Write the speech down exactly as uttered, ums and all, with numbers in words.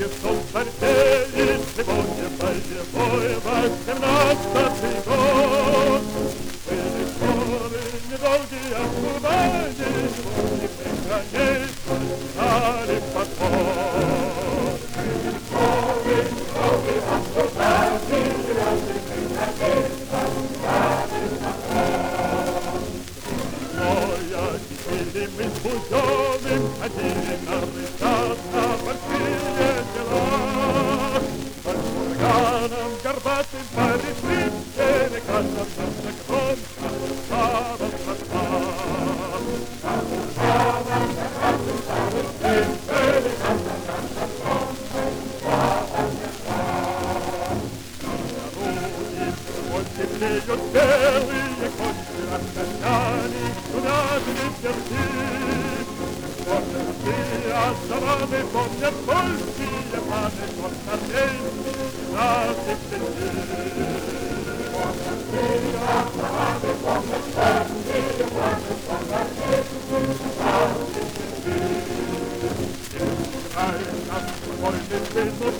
стол в артели, сегодня боевой восемнадцатый год. Были споры недолгие обсуждения, и коней стали подход. Были споры недолгие обсуждения, и коней стали подход. Стоя сидели мы с Бузёвым, ходили на рысак на большие дела. Под курганом горбатым паришным перекатом наша громко стала Москва. Под курганом горбатым паришным перекатом наша громко стала Москва. На дороге вот теплеют белые кончи, отгоняли туда ветерки. А заваны помнят польские паны, вот армейские наши птенцы. А заваны помнят польские паны, вот армейские наши птенцы. И пускай наш вольный сын